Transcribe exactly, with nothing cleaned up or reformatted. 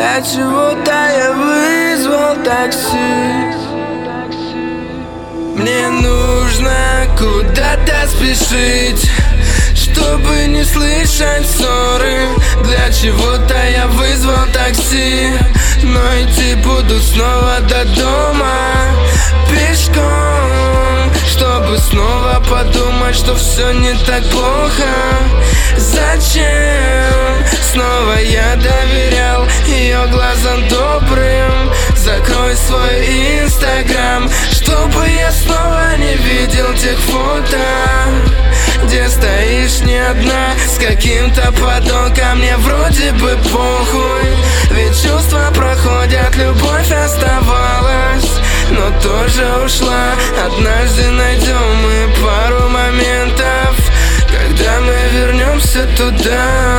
Для чего-то я вызвал такси. Мне нужно куда-то спешить, чтобы не слышать ссоры. Для чего-то я вызвал такси, но идти буду снова до дома пешком, чтобы снова подумать, что все не так плохо. Зачем снова я доверял ее глазам добрым? Закрой свой инстаграм, чтобы я снова не видел тех фото, где стоишь не одна с каким-то подонком. Мне вроде бы похуй, ведь чувства проходят, любовь оставалась, но тоже ушла. Однажды найдем мы пару моментов, когда мы вернемся туда.